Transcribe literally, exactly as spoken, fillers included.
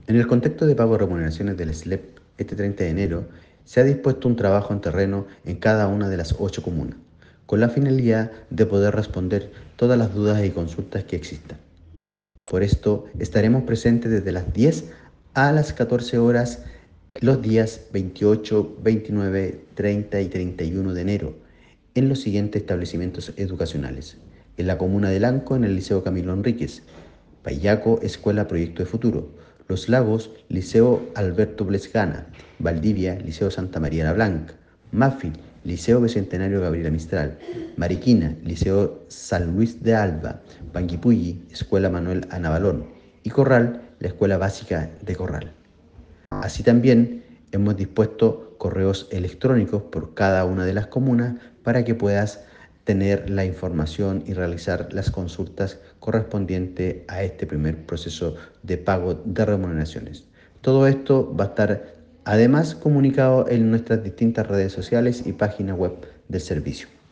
En el contexto de pago de remuneraciones del S L E P este treinta de enero, se ha dispuesto un trabajo en terreno en cada una de las ocho comunas, con la finalidad de poder responder todas las dudas y consultas que existan. Por esto, estaremos presentes desde las diez a las catorce horas los días veintiocho, veintinueve, treinta y treinta y uno de enero en los siguientes establecimientos educacionales: en la comuna de Lanco, en el Liceo Camilo Enríquez; Payaco, Escuela Proyecto de Futuro; Los Lagos, Liceo Alberto Blesgana; Valdivia, Liceo Santa María la Blanca; Mafil, Liceo Bicentenario Gabriela Mistral; Mariquina, Liceo San Luis de Alba; Panguipulli, Escuela Manuel Anabalón; y Corral, la Escuela Básica de Corral. Así también hemos dispuesto correos electrónicos por cada una de las comunas para que puedas tener la información y realizar las consultas correspondientes a este primer proceso de pago de remuneraciones. Todo esto va a estar además comunicado en nuestras distintas redes sociales y página web del servicio.